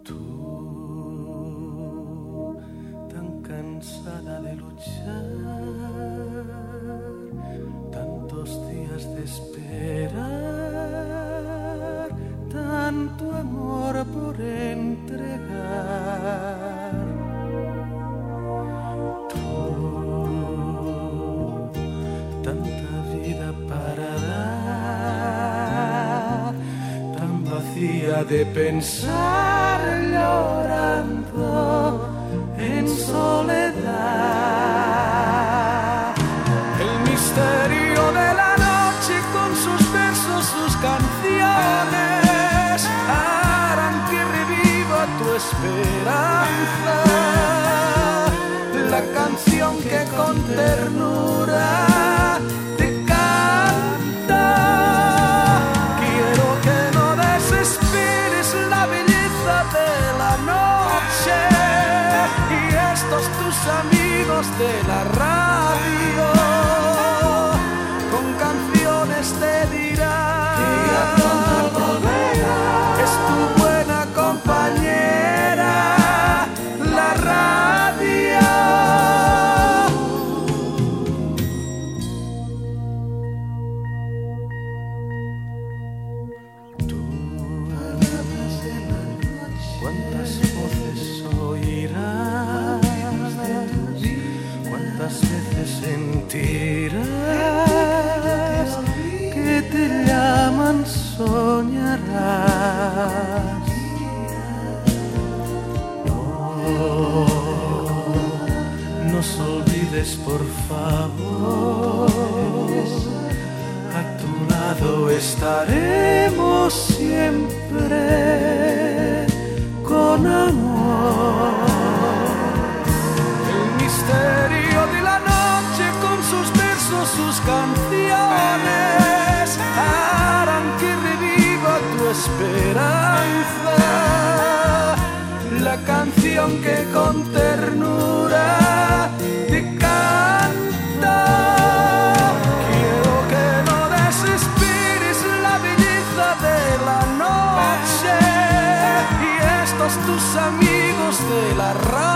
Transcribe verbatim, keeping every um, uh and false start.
Tú, tan cansada de luchar, tantos días de esperar, tanto amor por entregar. Tú, tanta vida para dar, tan vacía de pensar, llorando en soledad. El misterio de la noche con sus versos, sus canciones, harán que reviva tu esperanza. La canción que con ternura te canta. Quiero que no desesperes la belleza de la noche y estos tus amigos de la radio con canciones te dirán que ya pronto volverás. Es tu buena compañera la radio. Tú, cuántas voces oirás, cuántas veces sentirás que te llaman, soñarás. No nos olvides, por favor, a tu lado estaremos siempre con amor. El misterio de la noche con sus versos, sus canciones harán que reviva tu esperanza. La canción que con ternura te canta. Quiero que no desesperes la belleza de la noche y estos tus amigos de la radio